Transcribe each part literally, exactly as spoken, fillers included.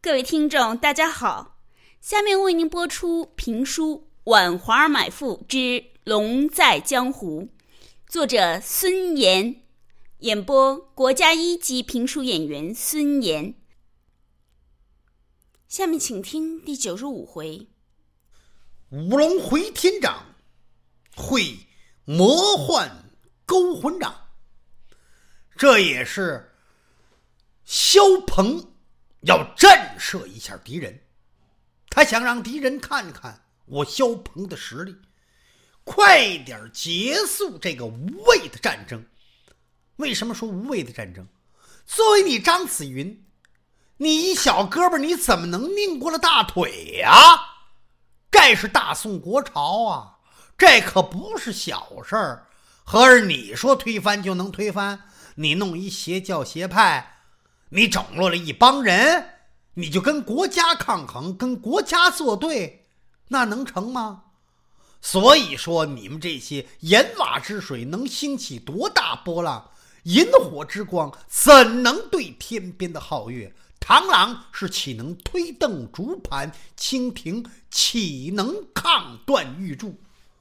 各位听众大家好，下面为您播出评书《挽华儿买妇之龙在江湖》，作者孙岩，演播国家一级评书演员孙岩。下面请听第九十五回。 五龙回天掌，会魔幻勾魂掌。这也是萧鹏要震慑一下敌人，他想让敌人看看我萧鹏的实力，快点结束这个无谓的战争。为什么说无谓的战争？作为你张子云，你一小胳膊你怎么能拧过了大腿呀、啊？这是大宋国朝啊，这可不是小事儿。合着你说推翻就能推翻？你弄一邪教邪派，你整落了一帮人，你就跟国家抗衡，跟国家作对，那能成吗？所以说你们这些盐瓦之水能兴起多大波浪，引火之光怎能对天边的皓月？螳螂是岂能推蹬竹盘，蜻蜓岂能抗断玉柱？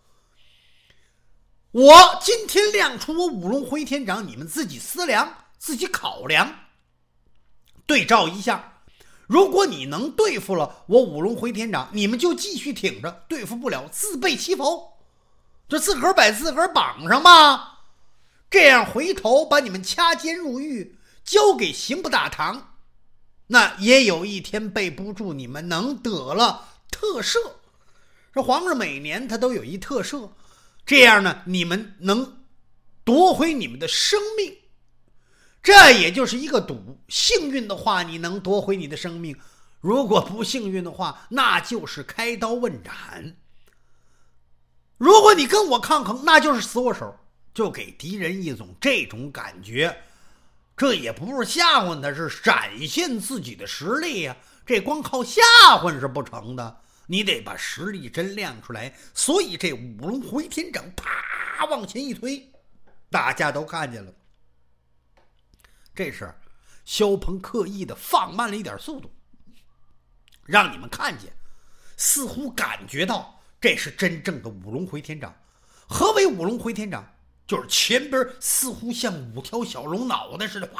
我今天亮出我五龙回天掌，你们自己思量，自己考量，对照一下。如果你能对付了我五龙回天掌，你们就继续挺着；对付不了，自备其否，就自个儿把自个儿绑上吧。这样回头把你们掐尖入狱，交给刑部大堂，那也有一天备不住你们能得了特赦。这皇上每年他都有一特赦，这样呢，你们能夺回你们的生命，这也就是一个赌。幸运的话，你能夺回你的生命；如果不幸运的话，那就是开刀问斩。如果你跟我抗衡，那就是死我手，就给敌人一种这种感觉。这也不是吓唬他，是展现自己的实力呀、啊。这光靠吓唬是不成的，你得把实力真亮出来。所以这五龙回天掌啪往前一推，大家都看见了。这是萧鹏刻意的放慢了一点速度，让你们看见，似乎感觉到这是真正的五龙回天掌。何为五龙回天掌？就是前边似乎像五条小龙脑袋似的，哇，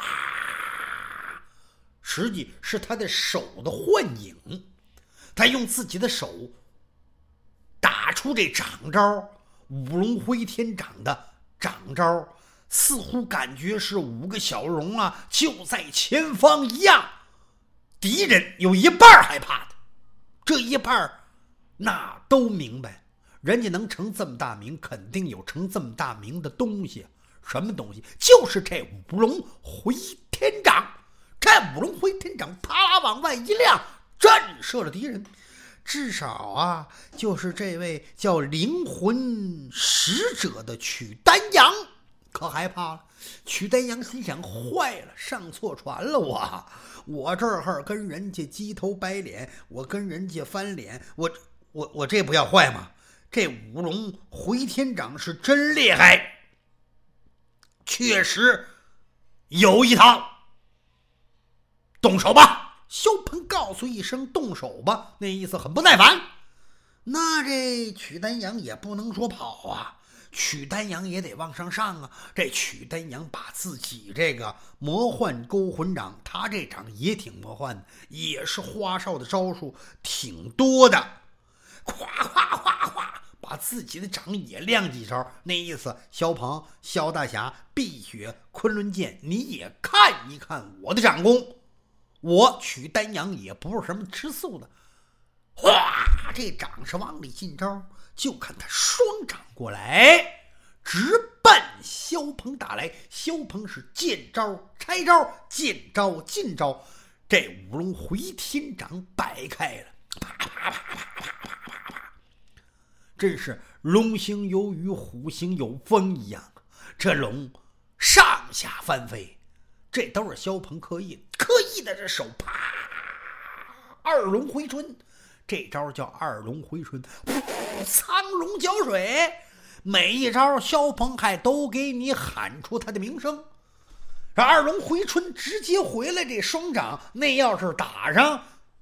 实际是他的手的幻影。他用自己的手打出这掌招，五龙回天掌的掌招，似乎感觉是五个小龙啊就在前方一样。敌人有一半害怕的，这一半那都明白，人家能成这么大名，肯定有成这么大名的东西。什么东西？就是这五龙回天掌。这五龙回天掌啪啦往外一亮，震慑了敌人。至少啊，就是这位叫灵魂使者的曲丹阳可害怕了。曲丹阳心想，坏了，上错船了。我我这儿跟人家鸡头白脸，我跟人家翻脸，我我我这不要坏吗？这五龙回天掌是真厉害，确实有一套。动手吧！萧鹏告诉一声动手吧，那意思很不耐烦。那这曲丹阳也不能说跑啊，曲丹阳也得往上上啊。这曲丹阳把自己这个魔幻勾魂掌，他这掌也挺魔幻的，也是花哨的招数挺多的，夸夸夸夸把自己的掌也亮几招。那意思，萧鹏、萧大侠、碧血、昆仑剑，你也看一看我的掌功。我曲丹阳也不是什么吃素的，哗，这掌是往里进招，就看他双掌过来，直奔萧鹏打来。萧鹏是见招拆招，见招进招，这五龙回天掌摆开了，啪啪啪啪啪啪啪啪，真是龙行有雨，虎行有风一样。这龙上下翻飞，这都是萧鹏刻意刻意的，这手啪二龙回春，这招叫二龙回春，苍龙搅水，每一招萧鹏还都给你喊出他的名声。这二龙回春直接回来，这双掌那要是打上，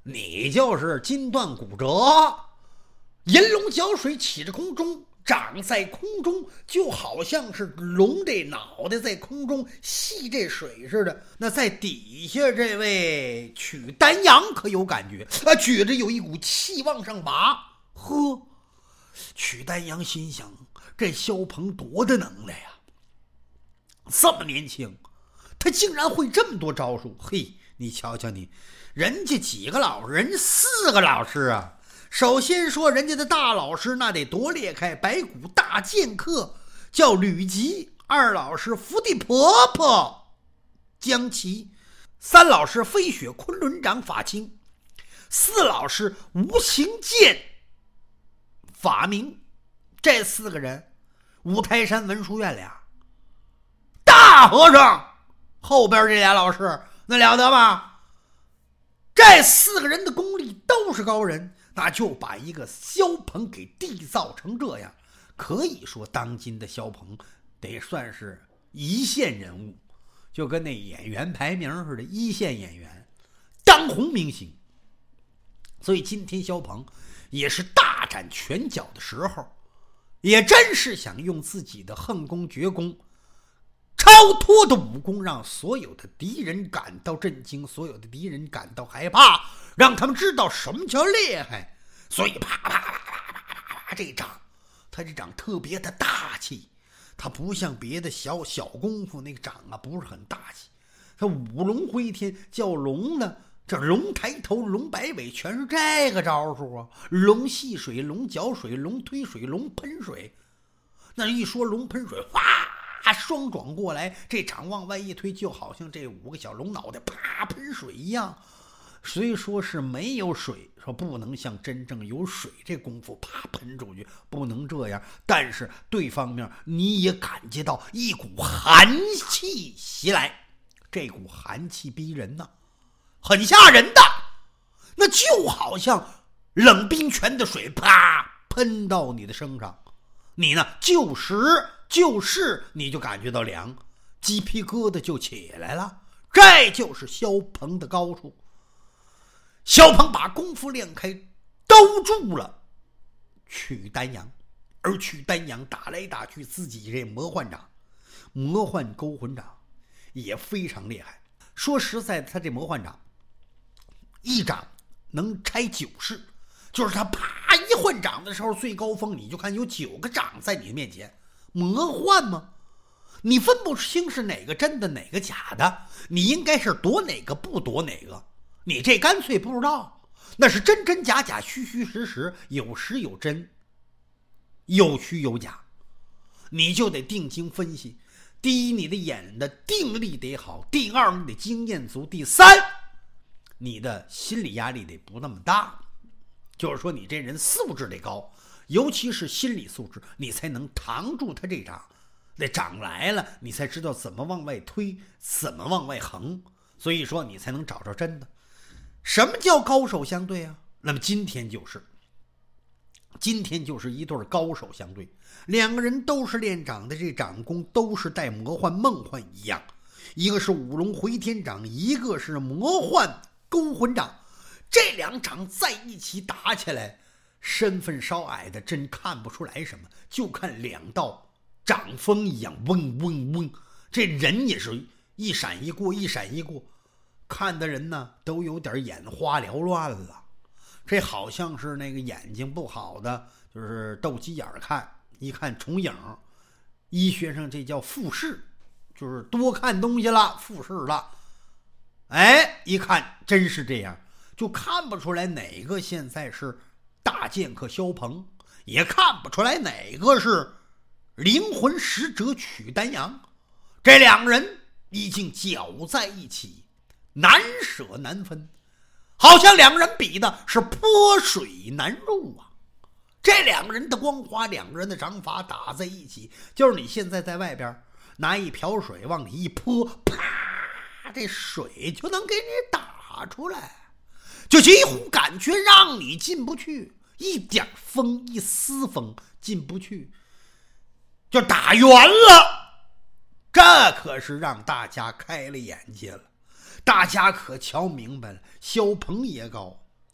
你就是筋断骨折。银龙搅水起着空中，长在空中，就好像是龙这脑袋在空中吸这水似的。那在底下这位曲丹阳可有感觉啊，觉着有一股气往上拔。呵，曲丹阳心想，这萧鹏多的能耐呀，这么年轻，他竟然会这么多招数。嘿，你瞧瞧你，人家几个老师，人家四个老师啊。首先说人家的大老师那得多厉害，白骨大剑客叫吕吉，二老师伏地婆婆江琪，三老师飞雪昆仑掌法清，四老师无形剑法明。这四个人，五台山文殊院俩大和尚，后边这俩老师那了得吗？这四个人的功力都是高人，那就把一个萧鹏给缔造成这样。可以说当今的萧鹏得算是一线人物，就跟那演员排名似的，一线演员，当红明星。所以今天萧鹏也是大展拳脚的时候，也真是想用自己的横功绝功，超脱的武功，让所有的敌人感到震惊，所有的敌人感到害怕，让他们知道什么叫厉害。所以啪啪啪啪啪啪，这掌他这掌特别的大气，他不像别的小小功夫那个掌啊，不是很大气。他五龙挥天，叫龙呢，这龙抬头龙摆尾全是这个招数啊，龙戏水，龙搅水，龙推水，龙喷水。那一说龙喷水，哗双转过来，这掌往外一推，就好像这五个小龙脑袋啪喷水一样。虽说是没有水，说不能像真正有水这功夫啪喷出去，不能这样，但是对方面你也感觉到一股寒气袭来，这股寒气逼人呢，很吓人的。那就好像冷冰泉的水啪喷到你的身上，你呢就是就是你就感觉到凉，鸡皮疙瘩就起来了。这就是萧鹏的高处。萧鹏把功夫练开，兜住了曲丹阳，而曲丹阳打来打去，自己这魔幻掌、魔幻勾魂掌也非常厉害。说实在的，他这魔幻掌一掌能拆九式，就是他啪一换掌的时候，最高峰你就看有九个掌在你面前。魔幻吗？你分不清是哪个真的哪个假的，你应该是躲哪个不躲哪个，你这干脆不知道，那是真真假假，虚虚实实，有实有真，有虚有假，你就得定睛分析。第一，你的眼的定力得好；第二，你的经验足；第三，你的心理压力得不那么大，就是说你这人素质得高，尤其是心理素质，你才能扛住他这掌。那掌来了，你才知道怎么往外推，怎么往外横，所以说你才能找着真的。什么叫高手相对啊？那么今天就是今天就是一对高手相对，两个人都是练掌的，这掌功都是带魔幻梦幻一样，一个是五龙回天掌，一个是魔幻勾魂掌。这两掌在一起打起来，身份稍矮的真看不出来什么，就看两道掌风一样嗡嗡嗡，这人也是一闪一过一闪一过，看的人呢都有点眼花缭乱了。这好像是那个眼睛不好的，就是斗鸡眼看，一看重影，医学上这叫复视，就是多看东西了，复视了。哎，一看真是这样，就看不出来哪个现在是大剑客萧鹏，也看不出来哪个是灵魂使者曲丹阳。这两个人已经搅在一起，难舍难分，好像两个人比的是泼水难入啊！这两个人的光华，两个人的掌法打在一起，就是你现在在外边拿一瓢水往里一泼，啪，这水就能给你打出来，就几乎感觉让你进不去，一点风一丝风进不去，就打圆了。这可是让大家开了眼界了，大家可瞧明白了，萧鹏也高，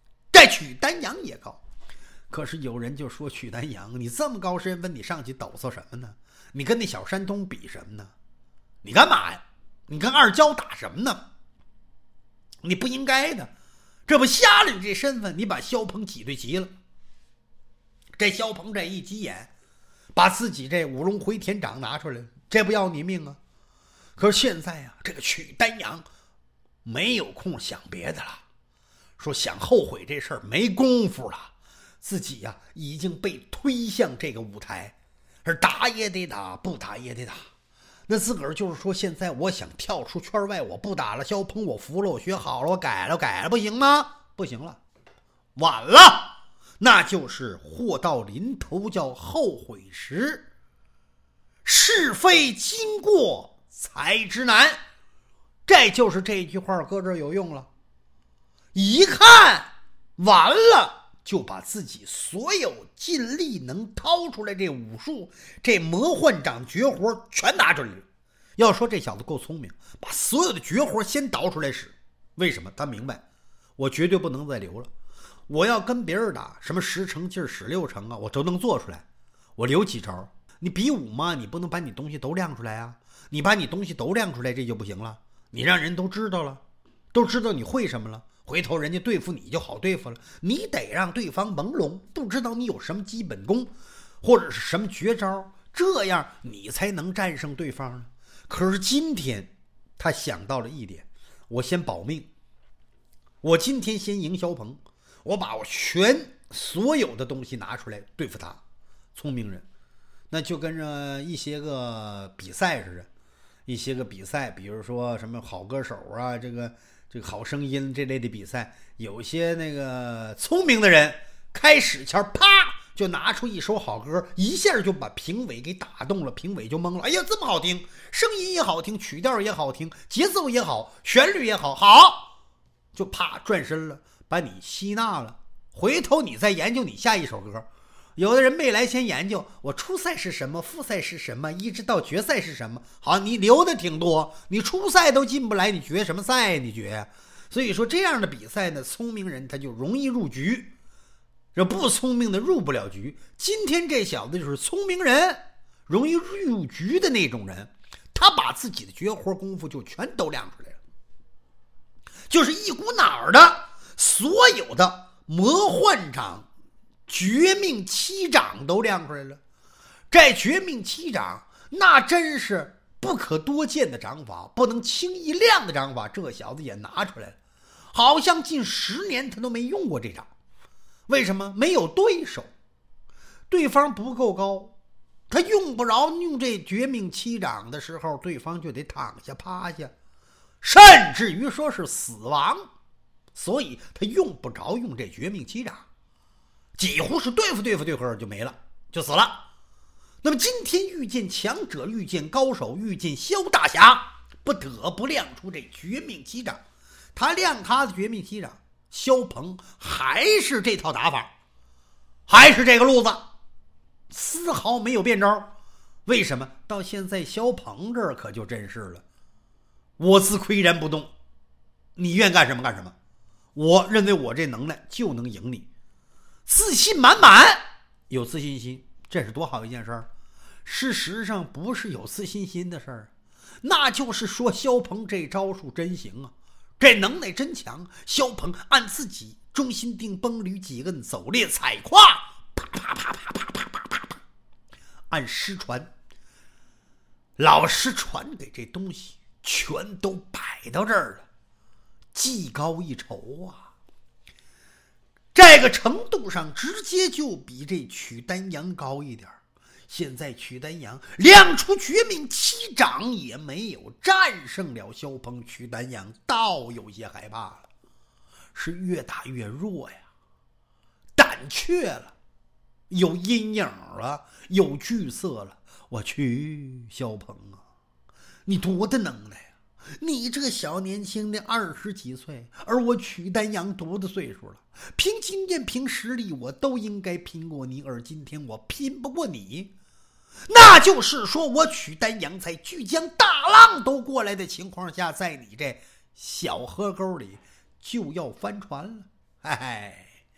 在曲丹阳也高。可是有人就说，曲丹阳你这么高身份，你上去抖擞什么呢？你跟那小山东比什么呢？你干嘛呀？你跟二娇打什么呢？你不应该的，这不瞎了你这身份，你把萧鹏挤兑急了。这萧鹏这一急眼，把自己这五龙回天掌拿出来了，这不要你命啊！可是现在啊，这个曲丹阳没有空想别的了，说想后悔这事儿没功夫了，自己呀、啊、已经被推向这个舞台，而打也得打，不打也得打。那自个儿就是说，现在我想跳出圈外，我不打了，萧鹏我服了，我学好了，我改了改了，不行吗？不行了，晚了，那就是祸到临头叫后悔时，是非经过才知难。这就是这句话搁这有用了。一看完了，就把自己所有尽力能掏出来这武术这魔幻掌绝活全拿出来了。要说这小子够聪明，把所有的绝活先导出来使。为什么？他明白我绝对不能再留了，我要跟别人打什么十成劲使六成啊，我都能做出来，我留几招。你比武嘛，你不能把你东西都亮出来啊，你把你东西都亮出来这就不行了，你让人都知道了，都知道你会什么了，回头人家对付你就好对付了。你得让对方朦胧，不知道你有什么基本功或者是什么绝招，这样你才能战胜对方呢。可是今天他想到了一点，我先保命，我今天先赢萧鹏，我把我全所有的东西拿出来对付他。聪明人那就跟着一些个比赛似的，一些个比赛，比如说什么好歌手啊，这个这个好声音这类的比赛，有些那个聪明的人开始前啪就拿出一首好歌，一下就把评委给打动了，评委就懵了，哎呀这么好听，声音也好听，曲调也好听，节奏也好，旋律也好，好，就啪转身了，把你吸纳了。回头你再研究你下一首歌，有的人没来先研究我初赛是什么，复赛是什么，一直到决赛是什么，好，你留的挺多，你初赛都进不来，你决什么赛你决？所以说这样的比赛呢，聪明人他就容易入局，这不聪明的入不了局。今天这小子就是聪明人容易入局的那种人，他把自己的绝活功夫就全都亮出来了，就是一股脑儿的所有的魔幻掌绝命七掌都亮出来了。这绝命七掌那真是不可多见的掌法，不能轻易亮的掌法，这小子也拿出来了，好像近十年他都没用过这掌。为什么？没有对手，对方不够高，他用不着用这绝命七掌的时候，对方就得躺下趴下，甚至于说是死亡，所以他用不着用这绝命七掌，几乎是对付对付对付就没了，就死了。那么今天遇见强者，遇见高手，遇见萧大侠，不得不亮出这绝命七掌。他亮他的绝命七掌，萧鹏还是这套打法，还是这个路子，丝毫没有变招。为什么？到现在萧鹏这儿可就真是了，我自岿然不动，你愿干什么干什么，我认为我这能耐就能赢你，自信满满，有自信心，这是多好一件事儿。事实上不是有自信心的事儿，那就是说萧鹏这招数真行啊，这能耐真强。萧鹏按自己中心定绷捋几摁走列踩胯，啪啪啪啪啪啪啪啪啪，按师传，老师传给这东西全都摆到这儿了，技高一筹啊。这个程度上直接就比这曲丹阳高一点。现在曲丹阳亮出绝命七掌也没有战胜了萧鹏，曲丹阳倒有些害怕了，是越打越弱呀，胆怯了，有阴影了，有惧色了。我去，萧鹏啊，你多大能耐呀，你这个小年轻的二十几岁，而我曲丹阳多大岁数了，凭经验凭实力我都应该拼过你，而今天我拼不过你，那就是说我曲丹阳在巨江大浪都过来的情况下，在你这小河沟里就要翻船了。哎，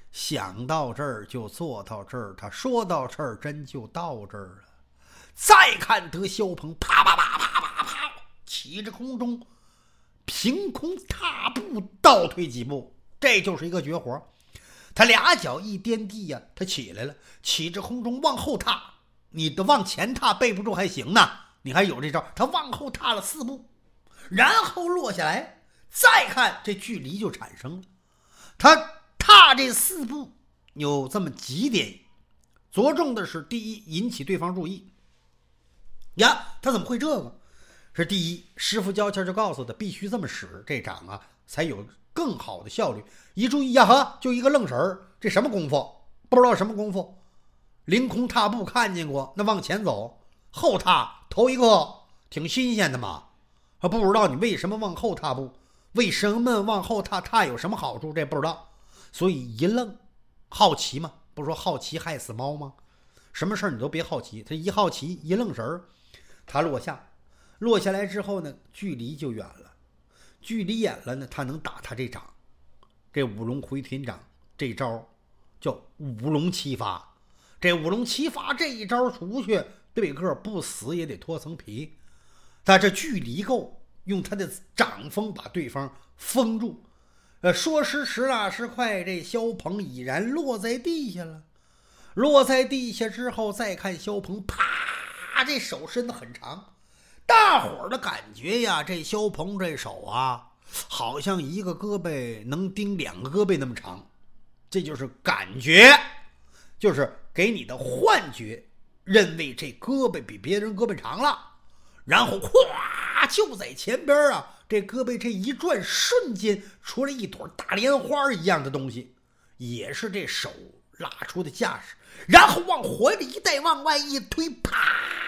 想到这儿就做到这儿，他说到这儿真就到这儿了。再看得萧鹏啪啪啪啪啪啪起着空中，凭空踏步倒退几步，这就是一个绝活。他俩脚一颠地呀、啊，他起来了，起着空中往后踏。你的往前踏背不住还行呢，你还有这招。他往后踏了四步，然后落下来，再看这距离就产生了。他踏这四步有这么几点，着重的是第一，引起对方注意呀。他怎么会这个？是第一，师傅教前就告诉他必须这么使，这掌啊才有更好的效率。一注意呀，呵，就一个愣神儿，这什么功夫？不知道什么功夫。凌空踏步看见过，那往前走，后踏头一个挺新鲜的嘛。他不知道你为什么往后踏步，为什么往后踏，踏有什么好处，这不知道。所以一愣，好奇嘛，不是说好奇害死猫吗？什么事儿你都别好奇，他一好奇一愣神儿，他落下，落下来之后呢，距离就远了，距离远了呢，他能打他这掌，这五龙回天掌这招叫五龙七发。这五龙七发这一招出去，对个不死也得脱层皮。他这距离够，用他的掌风把对方封住。呃，说时迟那时快，这萧鹏已然落在地下了。落在地下之后，再看萧鹏，啪，这手伸得很长。大伙儿的感觉呀，这萧鹏这手啊，好像一个胳膊能顶两个胳膊那么长。这就是感觉，就是给你的幻觉，认为这胳膊比别人胳膊长了。然后咵，就在前边啊，这胳膊这一转，瞬间出来一朵大莲花一样的东西，也是这手拉出的架势，然后往怀里一带，往外一推，啪，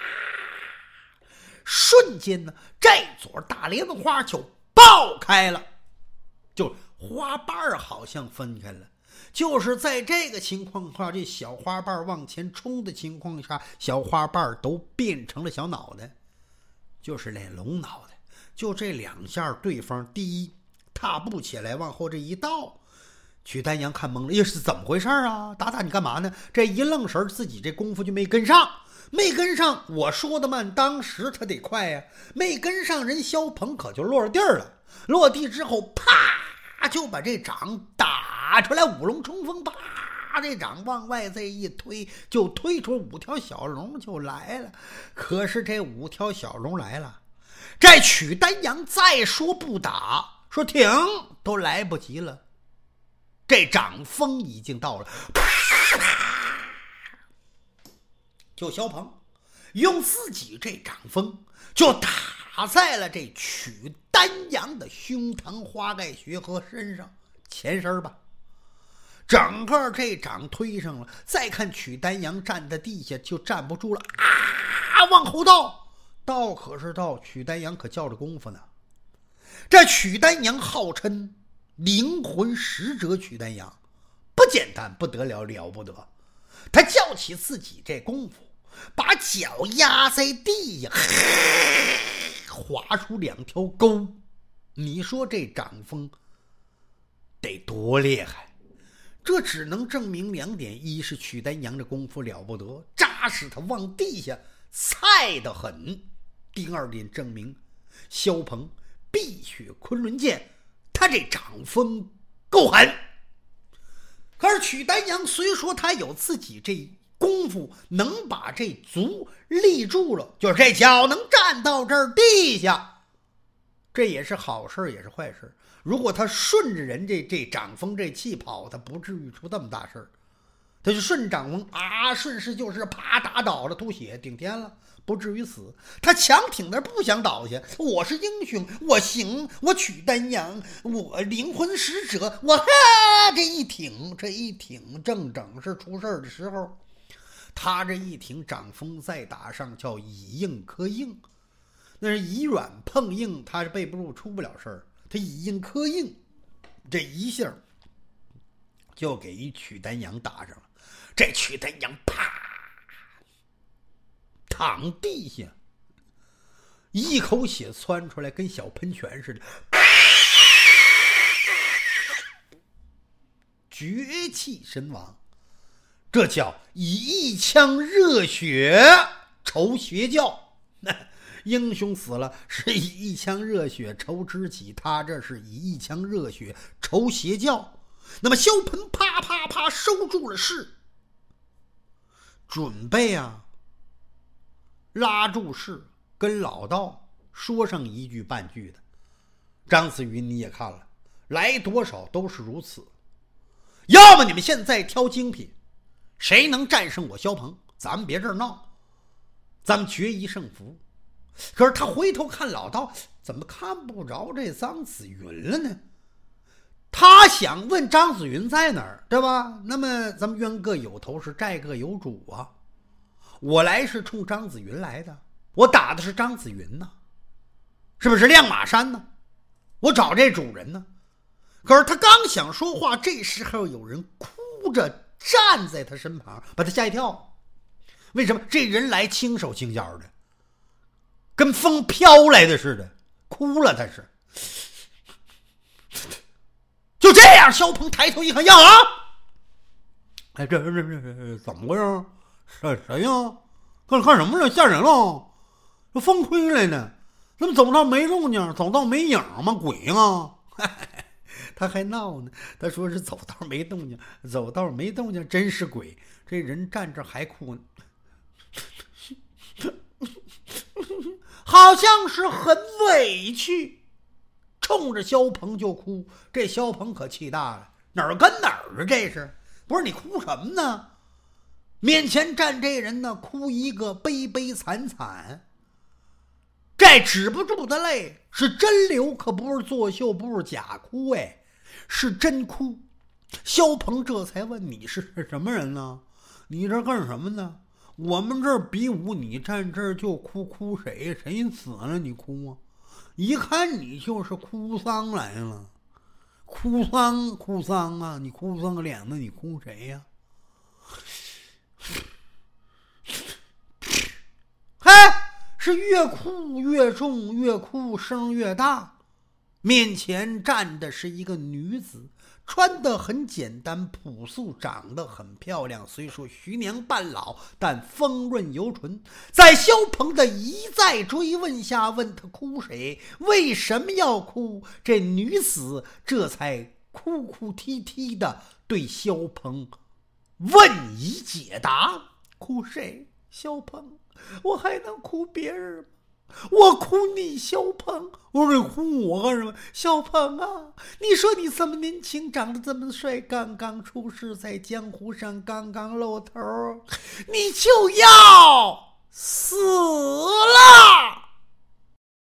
瞬间呢，这朵大莲花就爆开了，就花瓣好像分开了。就是在这个情况下，这小花瓣往前冲的情况下，小花瓣都变成了小脑袋，就是那龙脑袋。就这两下，对方第一踏步起来，往后这一倒，曲丹阳看懵了，这是怎么回事啊？打打你干嘛呢？这一愣神，自己这功夫就没跟上，没跟上。我说的慢，当时他得快呀、啊，没跟上，人萧鹏可就落地了。落地之后，啪，就把这掌打出来，五龙冲锋，啪，这掌往外这一推，就推出五条小龙就来了。可是这五条小龙来了，这曲丹阳再说不打，说停，都来不及了。这掌风已经到了，就萧鹏用自己这掌风就打在了这曲丹阳的胸膛、花盖穴和身上前身吧。整个这掌推上了，再看曲丹阳站在地下就站不住了啊！往后倒，倒可是倒，曲丹阳可叫着功夫呢。这曲丹阳号称灵魂使者，曲丹阳不简单，不得了，了不得。他叫起自己这功夫，把脚压在地下，划出两条沟。你说这掌风得多厉害？这只能证明两点：一是曲丹阳的功夫了不得，扎实，他往地下菜得很；第二点证明萧鹏碧血昆仑剑，他这掌风够狠。可是曲丹阳虽说他有自己这功夫，能把这足立住了，就是这脚能站到这儿地下，这也是好事也是坏事。如果他顺着人这这掌风这气跑，他不至于出这么大事儿。他就顺掌风啊，顺势就是啪打倒了，吐血顶天了，不至于死。他强挺那不想倒下，我是英雄，我行，我曲丹阳，我灵魂使者，我哈这一挺，这一挺正整是出事的时候。他这一挺掌风再打上，叫以硬克硬，那是以软碰硬，他是背不住出不了事儿。他以硬克硬，这一下就给一曲丹阳打上了。这曲丹阳啪躺地下，一口血窜出来，跟小喷泉似的。 绝气身亡。这叫以一腔热血酬学教，英雄死了是以一腔热血酬知己，他这是以一腔热血酬邪教。那么萧鹏啪啪啪收住了势，准备啊拉住势，跟老道说上一句半句的。张子云你也看了，来多少都是如此，要么你们现在挑精品，谁能战胜我萧鹏，咱们别这儿闹，咱们决一胜负。可是他回头看老道，怎么看不着这张子云了呢？他想问张子云在哪儿，对吧？那么咱们冤各有头，是债各有主啊。我来是冲张子云来的，我打的是张子云呢，是不是亮马山呢？我找这主人呢。可是他刚想说话，这时候有人哭着站在他身旁，把他吓一跳。为什么？这人来轻手轻脚的，跟风飘来的似的，哭了。他是就这样，萧鹏抬头一看，呀啊！哎，这这这这怎么回事？谁谁呀？看看什么了？吓人了！这风吹来呢，怎么走道没动静，走道没影吗？鬼啊！他还闹呢，他说是走道没动静，走道没动静，真是鬼。这人站这还哭呢，好像是很委屈，冲着萧鹏就哭。这萧鹏可气大了，哪儿跟哪儿啊？这是不是你哭什么呢？面前站这人呢，哭一个悲悲惨惨，这止不住的泪是真流，可不是作秀，不是假哭，哎，是真哭。萧鹏这才问，你是什么人呢？你这干什么呢？我们这儿比武，你站这儿就哭，哭谁？谁死了你哭啊？一看你就是哭丧来了，哭丧哭丧啊！你哭丧个脸子，你哭谁呀、嘿，是越哭越重，越哭声越大。面前站的是一个女子，穿得很简单朴素，长得很漂亮，虽说徐娘半老，但丰润犹存。在萧鹏的一再追问下，问他哭谁，为什么要哭，这女子这才哭哭啼啼的对萧鹏问以解答。哭谁？萧鹏，我还能哭别人吗？我哭你萧鹏，我说你哭我干什么？萧鹏啊，你说你这么年轻，长得这么帅，刚刚出世，在江湖上刚刚露头，你就要死